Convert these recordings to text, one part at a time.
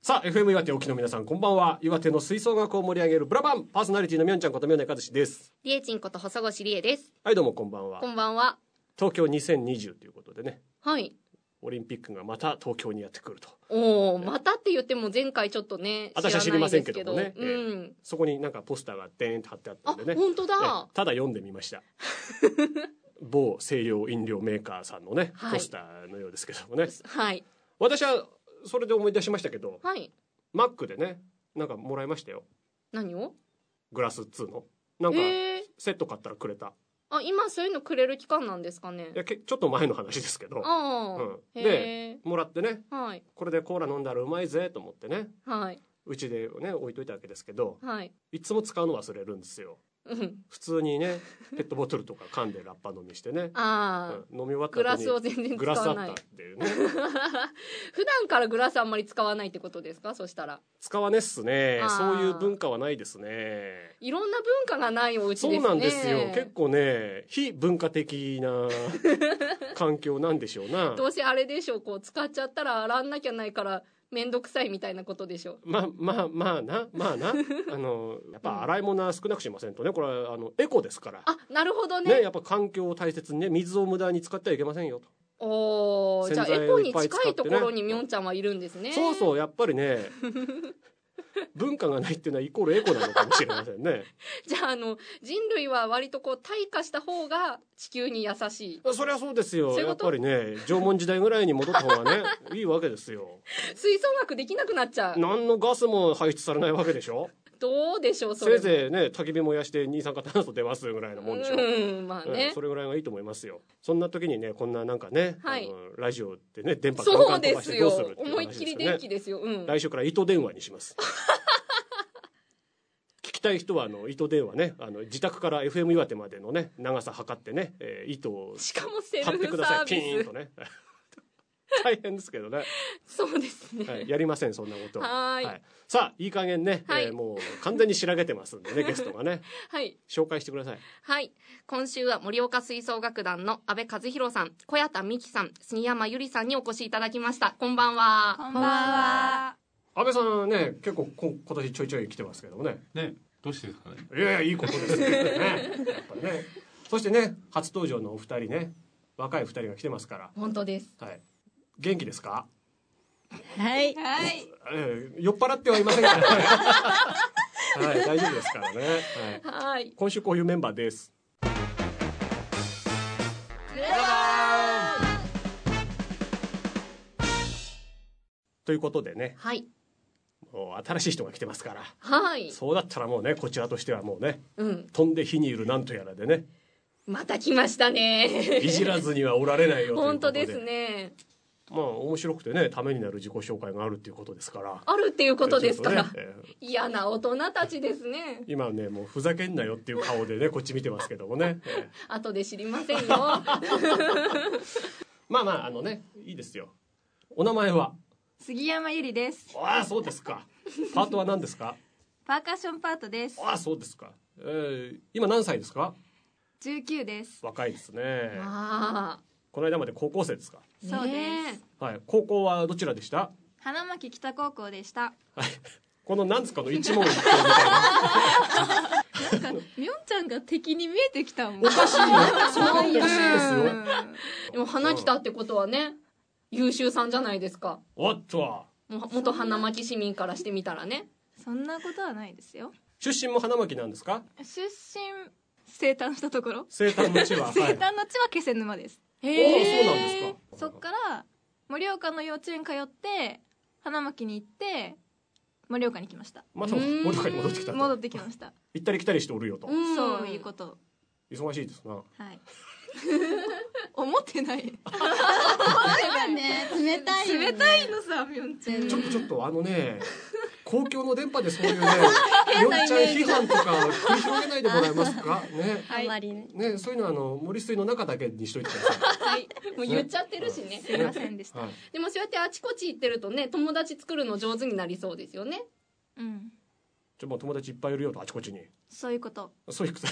さあ FM 岩手沖の皆さんこんばんは。岩手の吹奏楽を盛り上げるブラバンパーソナリティのみょんちゃんことみょんねかずしです。 りえちんこと細越りえです。 はいどうもこんばんは。 こんばんは。 東京2020ということでね、 はいオリンピックがまた東京にやってくると。 おお、またって言っても前回ちょっとね私は知りませんけどもね、そこになんかポスターがデーンと貼ってあったんでね。 本当だ、 ただ読んでみました某清涼飲料メーカーさんのね、ポスターのようですけどもね。 はい。 私はそれで思い出しましたけど、 はい、 マックでねなんかもらいましたよ。 何を？ グラス2のなんかセット買ったらくれた。 あ、今そういうのくれる期間なんですかね。 いやちょっと前の話ですけど、でもらってね、はい、これでコーラ飲んだらうまいぜと思ってね、はい、うちでね置いといたわけですけど、はい、いつも使うの忘れるんですよ。普通にねペットボトルとか缶でラッパ飲みしてね、飲み終わった後にグラスを全然使わない、グラスあったっていうね普段からグラスあんまり使わないってことですか？そしたら使わねっすね。そういう文化はないですね。 いろんな文化がないお家ですね。 そうなんですよ。結構ね非文化的な環境なんでしょうなどうせあれでしょう、こう使っちゃったら洗んなきゃないからめんどくさいみたいなことでしょ。まあなやっぱ洗い物は少なくしませんとね、これはエコですから。 あ、なるほどね。 やっぱ環境を大切にね、水を無駄に使ってはいけませんよと。 おー、じゃあエコに近いところにみょんちゃんはいるんですね。 そうそう、やっぱりね文化がないっていうのはイコールエコなのかもしれませんねじゃあ人類は割とこう退化した方が地球に優しい。 そりゃそうですよ。やっぱりね縄文時代ぐらいに戻った方がねいいわけですよ。 吹奏楽できなくなっちゃう。 何のガスも排出されないわけでしょ。 どうでしょう。それせいぜいね焚き火燃やして二酸化炭素出ますぐらいのもんでしょ。 まあね、 それぐらいがいいと思いますよ。そんな時にねこんななんかね、はい、ラジオってね電波ガンガン飛ばしてどうするっていう話ですよね。 思いっきり電気ですよ、 来週から糸電話にします聞きたい人は糸電話ね、自宅から FM 岩手までのね長さ測ってね、糸をしかもセル貼ってくフださい。ピサービスーンとね大変ですけどね。 そうですね、 はい、やりませんそんなことはい、 さあいい加減ね、もう完全にしらけてますんでねゲストがねはい、 紹介してください。 はい、今週は盛岡吹奏楽団の阿部和弘さん、小谷田美希さん、杉山ゆりさんにお越しいただきました。こんばんは。 こんばんは。 阿部さんね結構今年ちょいちょい来てますけどもね。 どうしてですかね。 いやいいことですよねやっぱね。そしてね初登場のお二人ね、若い二人が来てますから。 本当です。 はい。元気ですか？ はいはい。 酔っ払ってはいませんからねはい、大丈夫ですからね。 はい。 今週こういうメンバーです。ということでね、 はい、 もう新しい人が来てますから、 はい、 そうだったらもうねこちらとしてはもうね、飛んで火にいるなんとやらでね、 また来ましたねいじらずにはおられないよということで。 本当ですね。 まあ面白くてねためになる自己紹介があるっていうことですから。 あるっていうことですから、嫌な大人たちですね。 今ねもうふざけんなよっていう顔でねこっち見てますけどもね後で知りませんよまあいいですよ。お名前は？ 杉山ゆりです。 ああそうですか。パートは何ですか？ パーカッションパートです。 ああそうですか。今何歳ですか ？19です。 若いですね。 ああ、 この間まで高校生ですか？ そうです、 はい。高校はどちらでした？ 花巻北高校でした。 はい。このなんつかの一問一答みたいななんかみょんちゃんが敵に見えてきたもん。 おかしいよ。それはおかしいですよ。 でも花来たってことはね優秀さんじゃないですか。 おっと、 元花巻市民からしてみたらね。 そんなことはないですよ。 出身も花巻なんですか？ 出身生誕したところ。 生誕の地は生誕の地は気仙沼です。 そうなんですか。 そっから盛岡の幼稚園通って花巻に行って盛岡に来ました。 また盛岡に戻ってきたと。 戻ってきました。 行ったり来たりしておるよと。 そういうこと。 忙しいですな。 はい思ってないね、冷たいよね。 冷たいのさ、みょんちゃん。 ちょっと公共の電波でそういうねみょんちゃん批判とか繰り広げないでもらえますかね。 あんまりね、そういうのは森水の中だけにしといてください。 はい、もう言っちゃってるしね。 すいませんでした。 でもそうやってあちこち行ってるとね友達作るの上手になりそうですよね。 もう友達いっぱいいるよとあちこちに。 そういうこと。 そういうこと。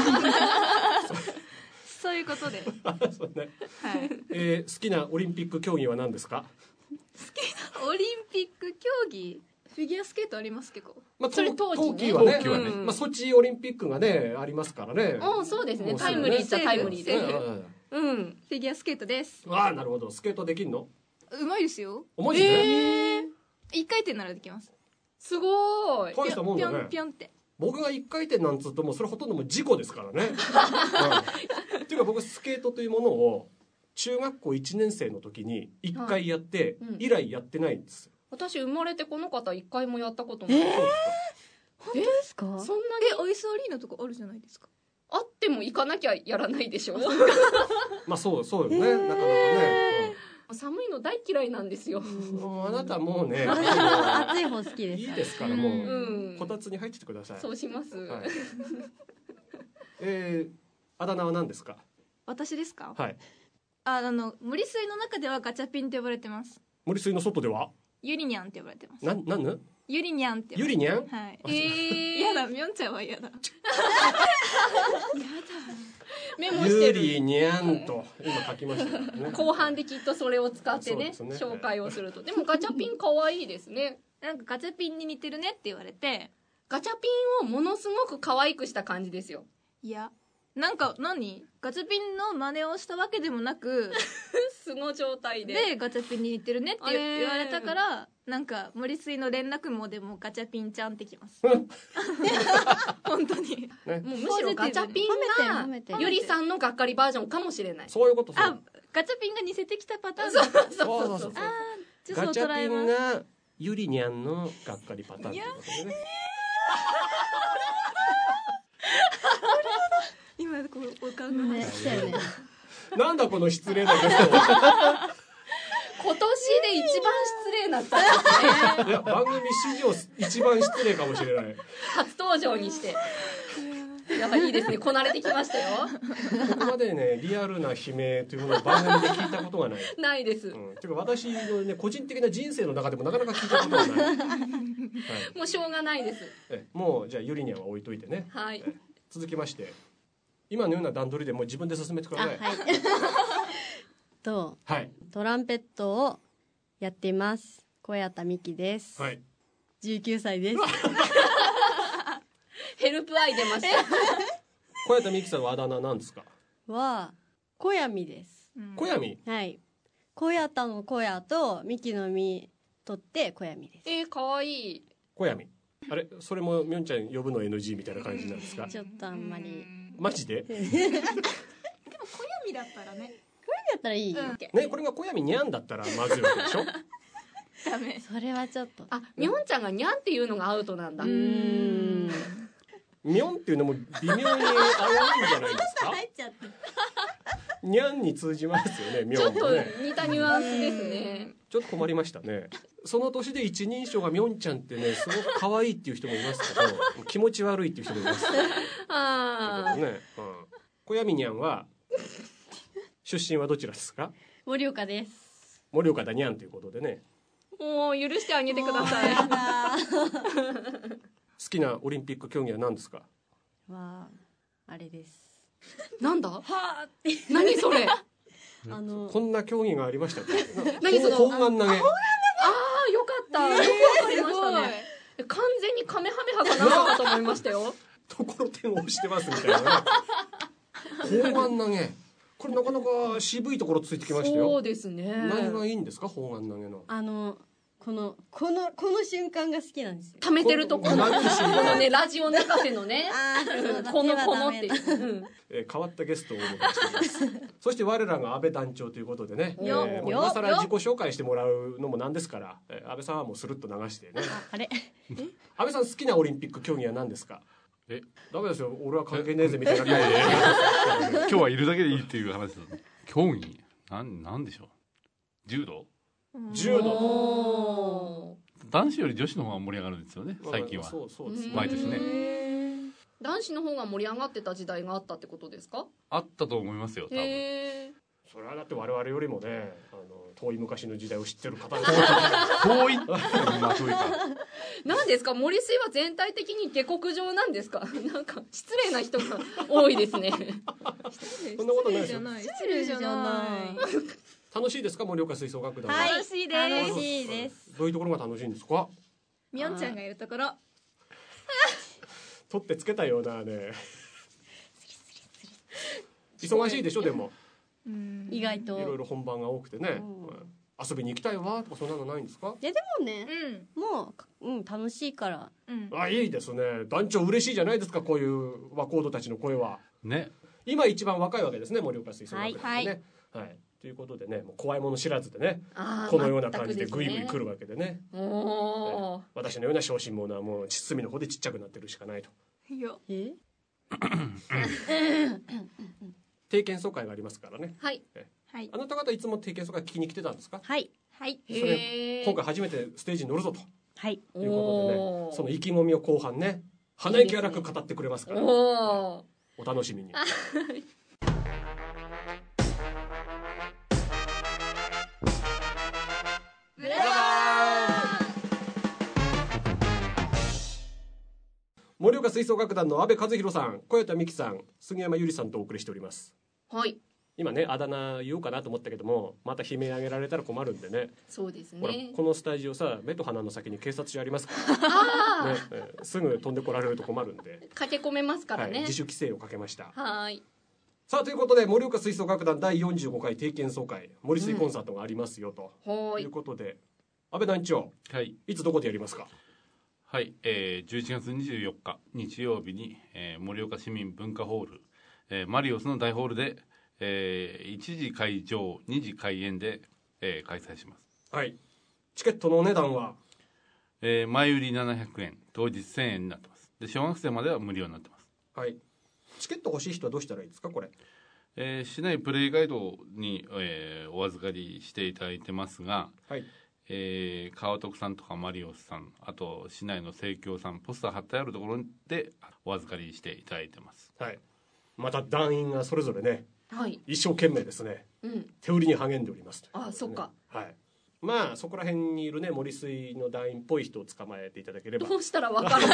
そういうことで。 そうね。 はい。 好きなオリンピック競技は何ですか？ 好きなオリンピック競技フィギュアスケートありますけど、 それ冬季はね、ソチオリンピックがねありますからね。 そうですね、タイムリーっちゃタイムリーで、 フィギュアスケートです。 なるほど。スケートできんの？ うまいですよ。 マジで？ 一回転ならできます。 すごい。 大したもんだね。 ピョンって。 僕が一回転なんつうともうそれほとんどもう事故ですからね。っていうか僕スケートというものを中学校1年生の時に1回やって、以来やってないんです。 私生まれてこの方1回もやったことない。 本当ですか？ そんなにアイスアリーナとかあるじゃないですか。 あっても行かなきゃやらないでしょ。 まあそうよね、なかなかね。 寒いの大嫌いなんですよ。 あなたもうね、 暑い方好きです。 いいですからもうこたつに入っててください。 そうします。 あだ名は何ですか？ 私ですか？ はい。 森水の中ではガチャピンって呼ばれてます。 森水の外ではゆりにゃんって呼ばれてます。 なんゆりにゃんって。 ゆりにゃん？ はい。やだ、みょんちゃんはやだ。 メモしてる。 ゆりにゃんと今書きましたね。 後半できっとそれを使ってね、紹介をすると。でもガチャピン可愛いですね。 なんかガチャピンに似てるねって言われて、 ガチャピンをものすごく可愛くした感じですよ。 いや、なんかガチャピンの真似をしたわけでもなく素の状態でガチャピンに似てるねって言われたから、なんか森水の連絡網でもガチャピンちゃんってきます本当に、 もうむしろガチャピンがゆりさんのがっかりバージョンかもしれない。 そういうこと。 ガチャピンが似せてきたパターン。 そうガチャピンがゆりにゃんのがっかりパターンっていうことでね。 今こうお考えしたよね。 なんだこの失礼なゲスト。 今年で一番失礼だったんですね。 いや番組史上一番失礼かもしれない。 初登場にして。やっぱいいですね。こなれてきましたよ。 ここまでねリアルな悲鳴というものを番組で聞いたことがない。 ないです。 ていうか私のね個人的な人生の中でもなかなか聞いたことがない。 もうしょうがないです。 もうじゃあゆりにゃんは置いといてね。 はい。 続きまして。今のような段取りでもう自分で進めてください。 はい。トランペットをやっています。小谷田美希です。 はい。 19歳です。 ヘルプアイ出ました。 小谷田美希さんはあだ名なんですか？ 小闇です。 小闇？ はい。小谷田の小谷と美希の美取って小闇です。 かわいい。 小闇。あれそれもみょんちゃん呼ぶの NG みたいな感じなんですか？ ちょっとあんまり。 マジで？ でも小闇だったらね。 小闇だったらいい。 ね、これが小闇にゃんだったらまずいわけでしょ？ ダメ。 それはちょっと。 みょんちゃんがにゃんっていうのがアウトなんだ。 みょんっていうのも微妙に危ないんじゃないですか？ 入っちゃって。 にゃんに通じますよね。みょんもね。 ちょっと似たニュアンスですね。 ちょっと困りましたね。その年で一人称がみょんちゃんってねすごく可愛いっていう人もいますけど気持ち悪いっていう人もいます。小闇にゃんは出身はどちらですか？ 盛岡です。 盛岡だにゃんということでね。 もう許してあげてください。 好きなオリンピック競技は何ですか？ あれです。 なんだ？何それ？ こんな競技がありましたっけ？ 何その砲丸投げ。 よかった。よくわかりましたね。完全にカメハメハかなと思いましたよ。 ところてんを押してますみたいなね。砲丸投げ。これなかなか渋いところついてきましたよ。 そうですね。 何がいいんですか？砲丸投げの。 この瞬間が好きなんですよ。 溜めてるところのねラジオ泣かせのね。このっていう。 変わったゲストをお迎えしています。そして我らが安倍団長ということでね。今更自己紹介してもらうのもなんですから、安倍さんはもうスルッと流してね。 あれ？ 安倍さん好きなオリンピック競技は何ですか？ダメですよ。俺は関係ねえぜみたいな。 今日はいるだけでいいっていう話です。競技なんでしょう。柔道。男子より女子の方が盛り上がるんですよね。最近は。 そうです。 毎年ね。 男子の方が盛り上がってた時代があったってことですか？ あったと思いますよ。多分。 それはだって我々よりもね、遠い昔の時代を知ってる方です遠い。まあ遠いか。 なんですか？森水は全体的に下克上なんですか？なんか失礼な人が多いですね。 そんなことないですよ。 失礼じゃない。 楽しいですか、盛岡吹奏楽団は。 はい、 楽しいです。 楽しいです。 どういうところが楽しいんですか。 みおんちゃんがいるところ。 取ってつけたようなね。忙しいでしょ。でも意外といろいろ本番が多くてね、遊びに行きたいわとかそんなのないんですか。 いやでもね、もう楽しいから。 いいですね。団長嬉しいじゃないですか、こういう若人たちの声はね。 今一番若いわけですね、盛岡吹奏楽団ね。 はいはい。ということでね、もう怖いもの知らずでね、このような感じでグイグイ来るわけでね。私のような小心者はもう隅の方でちっちゃくなってるしかないと。定見総会がありますからね。 はい。 あなた方いつも定見総会聞きに来てたんですか。 はいはい。 それ今回初めてステージに乗るぞと。 はい。 いうことでね、その意気込みを後半ね、鼻息荒く語ってくれますから。お楽しみに。盛岡吹奏楽団の阿部和弘さん、小谷美希さん、杉山由里さんとお送りしております。 はい。 今ね、あだ名言おうかなと思ったけども、また悲鳴上げられたら困るんでね。 そうですね。 ほら、このスタジオさ、目と鼻の先に警察署ありますからね、すぐ飛んでこられると困るんで駆け込めますからね、 自主規制をかけました。 はい。 さあ、ということで盛岡吹奏楽団第45回定見総会森吹コンサートがありますよと、いうことで、阿部団長、いつどこでやりますか。 はい、11月24日日曜日に、盛岡市民文化ホール、マリオスの大ホールで、1時会場2時開演で、開催します。 はい。チケットのお値段は、 前売り700円当日1000円になってます。で小学生までは無料になってます。 はい。チケット欲しい人はどうしたらいいですか、これ。 市内プレイガイドに、お預かりしていただいてますが、はい、川徳さんとかマリオスさん、あと市内の生協さん、ポスター貼ってあるところでお預かりしていただいてます。 はい。また団員がそれぞれね、 はい、 一生懸命ですね、手売りに励んでおります、ね。 あ、そっか。 はい。まあそこら辺にいるね、森水の団員っぽい人を捕まえていただければ。 どうしたらわかる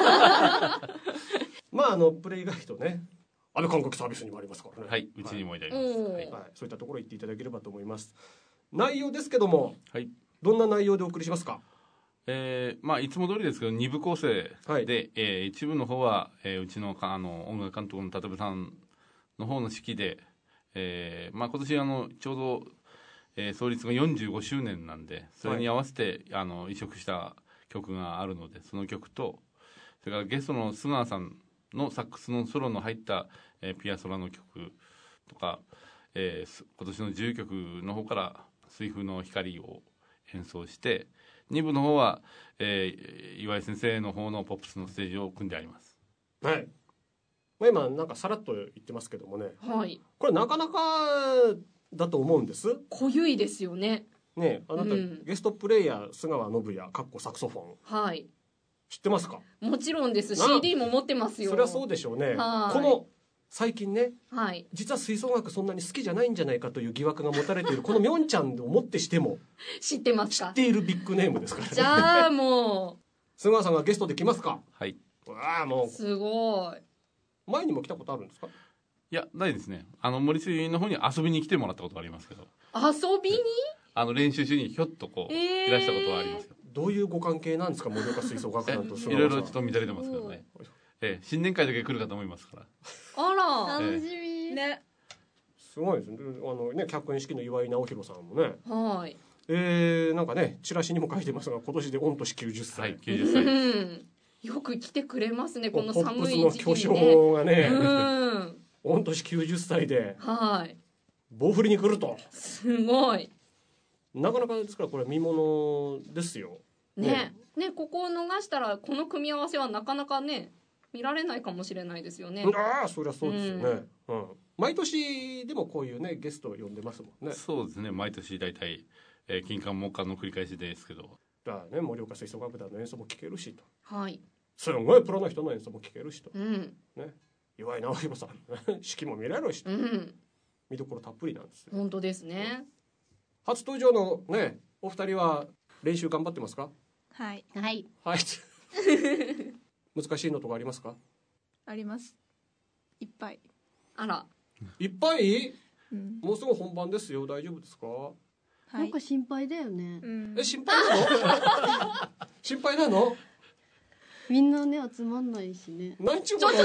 まあプレイガイドね、安倍韓国サービスにもありますからね。 はい、うちにもいただきます。 はい、そういったところ行っていただければと思います。内容ですけども、 はい、 どんな内容でお送りしますか。 まあいつも通りですけど2部構成で、一部の方は、うちの音楽監督の立部さんの方の指揮で、まあ今年ちょうど、創立が45周年なんで、それに合わせて、移植した曲があるので、その曲と、それからゲストの須川さんのサックスのソロの入った、ピアソラの曲とか、今年の10曲の方から水風の光を演奏して、2部の方は、岩井先生の方のポップスのステージを組んであります。 はい。まあ、今なんかさらっと言ってますけどもね、 はい、 これなかなかだと思うんです。 濃ゆいですよね。 ね、あなた、ゲストプレイヤー須川信也かっこサクソフォン、 はい、 知ってますか。 もちろんです。 CD も持ってますよ。 そりゃそうでしょうね。この最近ね、はい、実は吹奏楽そんなに好きじゃないんじゃないかという疑惑が持たれているこのみょんちゃんをもってしても知ってますか。 知っているビッグネームですからね。 じゃあもう須川さんがゲストで来ますか。 はい。 ああ、もうすごい。 前にも来たことあるんですか。 いや、ないですね。森水の方に遊びに来てもらったことはありますけど。 遊びに練習中にひょっとこう、いらしたことはありますよ。 どういうご関係なんですか、盛岡吹奏楽団と須川さん。 いろいろちょっと乱れてますけどね。新年会だけ来るかと思いますから。 あら、 楽しみね。 すごいですね。ね、脚演式の岩井直弘さんもね。 はい。 なんかね、チラシにも書いてますが、今年で御年90歳。 はい、90歳です。 よく来てくれますね、この寒い時期にね。 ポップスの巨匠がね、御年90歳で、 はい。 棒振りに来ると。 すごい。 なかなかですから、これ見物ですよ。 ね、ここを逃したら、この組み合わせはなかなかね、見られないかもしれないですよね。 ああ、そりゃそうですよね。毎年でもこういうね、ゲストを呼んでますもんね。 そうですね、毎年大体、金環木環の繰り返しですけど。 だからね、盛岡吹奏楽団の演奏も聴けるしと。 はい。 すごいプロの人の演奏も聴けるしと。 ね、 岩井直弘さん、指揮も見れるしと。見どころたっぷりなんですよ。 本当ですね。 初登場のね、お二人は練習頑張ってますか。 はいはいはい。難しいのとかありますか。 あります。いっぱい。 あら。 いっぱい。 もうすぐ本番ですよ。大丈夫ですか？ なんか心配だよね。 心配なの？心配なの？ みんなね集まんないしね。 何ちゅうこと？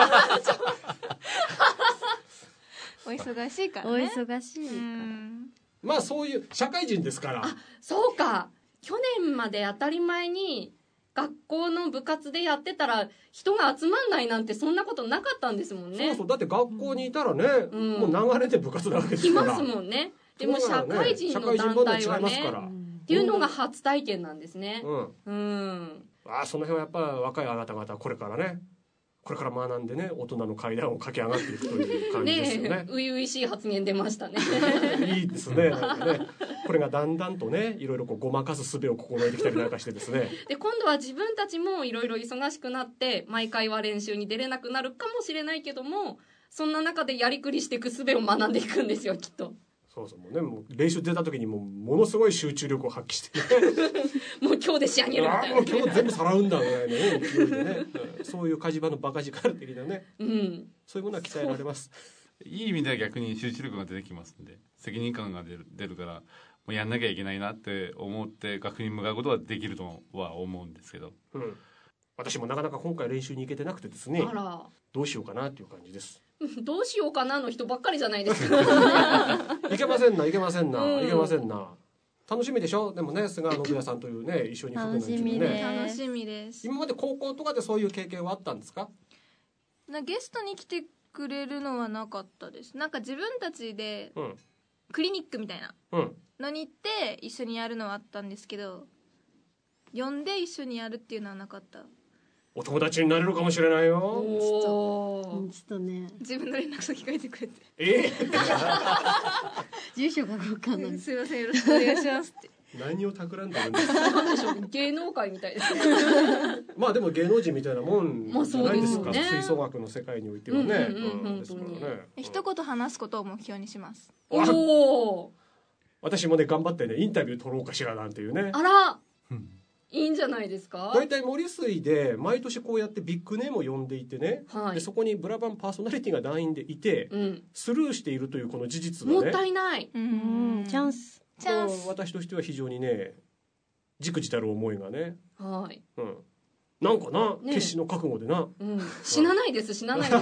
お忙しいからね。 お忙しいから。 まあそういう社会人ですから。 そうか。去年まで当たり前に学校の部活でやってたら人が集まんないなんてそんなことなかったんですもんね。 そうだって学校にいたらね、もう流れで部活なわけですから。 来ますもんね。でも社会人の団体はねっていうのが初体験なんですね。その辺はやっぱり若いあなた方はこれからね。これから学んでね、大人の階段を駆け上がっていくという感じですよね。 初々しい発言出ましたね。 いいですね。なんかね、これがだんだんとね、いろいろごまかす術を心得てきたりなんかしてですね。 で、今度は自分たちもいろいろ忙しくなって、毎回は練習に出れなくなるかもしれないけども、そんな中でやりくりしていく術を学んでいくんですよ、きっと。 そうそう、もうね、もう練習出た時にものすごい集中力を発揮してね。 もう今日で仕上げるみたいな、 もう今日全部さらうんだぐらいのね、勢いでね、そういう火事場のバカ力的なね、そういうものは鍛えられます。 いい意味では逆に集中力が出てきますんで、責任感が出るから、もうやんなきゃいけないなって思って学に向かうことはできるとは思うんですけど、 私もなかなか今回練習に行けてなくてですね、どうしようかなっていう感じです。 どうしようかなの人ばっかりじゃないですか。 いけませんな、いけませんな、いけませんな。楽しみでしょ。でもね、菅信也さんというね、一緒に服の一部ね。 楽しみです。 今まで高校とかでそういう経験はあったんですか？ ゲストに来てくれるのはなかったです。なんか自分たちでクリニックみたいなのに行って一緒にやるのはあったんですけど、呼んで一緒にやるっていうのはなかった。 お友達になれるかもしれないよ。 ちょっとね、 自分の連絡先書いてくれて。 住所が分かんない。 すいません、よろしくお願いしますって。 何を企んでるんですか？ 芸能界みたいですね。 まあでも芸能人みたいなもんじゃないですか。吹奏楽の世界においてはね。 一言話すことを目標にします。 私もね頑張ってねインタビュー取ろうかしらなんていうね。 あら。いいんじゃないですか。 大体森水で毎年こうやってビッグネームを呼んでいてね、でそこにブラバンパーソナリティが団員でいて、スルーしているというこの事実はね、 もったいない。 チャンス。 私としては非常にねじくじたる思いがね、なんかな、決死の覚悟でな、 死なないです、死なないです。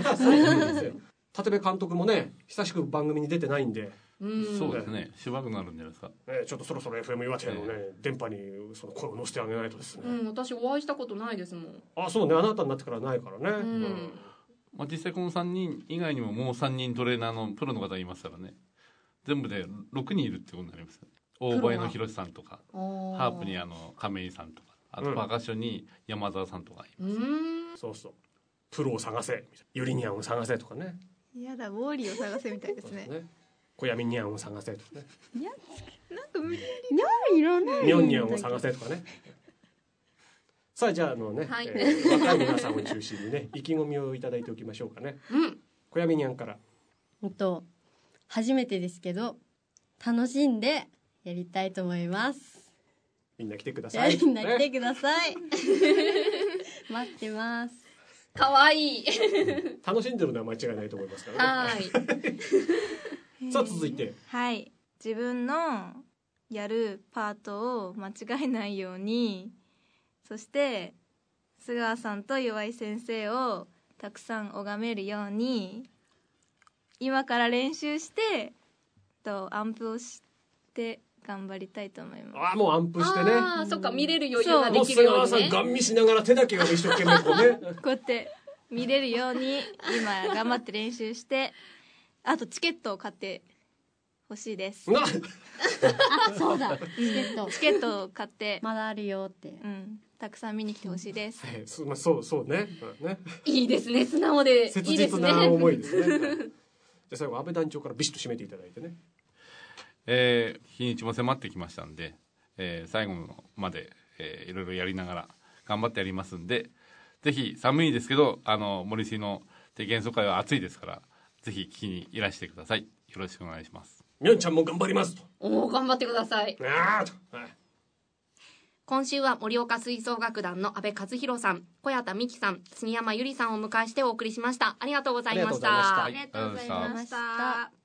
立部監督もね久しく番組に出てないんで。 そうですね、しばらくなるんじゃないですか。 ちょっとそろそろ FM 岩手のね電波にその声を乗せてあげないとですね。 私お会いしたことないですもん。 そうね、あなたになってからないからね。 実際この3人以外にももう3人トレーナーのプロの方いますからね。全部で6人いるってことになります。大林の広さんとか、ハープに亀井さんとか、あとパーカッションに山澤さんとかいます。 そうそう、プロを探せ、ユリニャンを探せとかね。 やだ、ウォーリーを探せみたいですね。 小闇ニャンを探せとかね。 なんか無理やり。いらない。 ニョンニャンを探せとかね。さあじゃあ若い皆さんを中心にね意気込みをいただいておきましょうかね。小闇ニャンから。 初めてですけど楽しんでやりたいと思います。 みんな来てください。 みんな来てください。待ってます。 かわいい。 楽しんでるのは間違いないと思いますからね。さあ続いて、 自分のやるパートを間違えないように、そして須川さんと岩井先生をたくさん拝めるように今から練習してアンプをして頑張りたいと思います。 もうアンプしてね。 そっか、見れる余裕ができるようにね。 もう須川さんガン見しながら手だけが一生懸命こうねこうやって見れるように今頑張って練習して、あとチケットを買ってほしいです。 そうだ、 チケットを買ってまだあるよって、 たくさん見に来てほしいです。 そうね。 いいですね、素直でいいですね。 切実な思いですね。じゃあ最後安倍団長からビシッと締めていただいてね。 日にちも迫ってきましたんで、最後まで、いろいろやりながら頑張ってやりますんで、ぜひ寒いですけど森水の定期演奏会は暑いですから、ぜひ聞きにいらしてください。よろしくお願いします。 みょんちゃんも頑張りますと。 頑張ってください。今週は盛岡吹奏楽団の阿部和弘さん、小谷田美希さん、杉山由里さんをお迎えしてお送りしました。ありがとうございました。 ありがとうございました。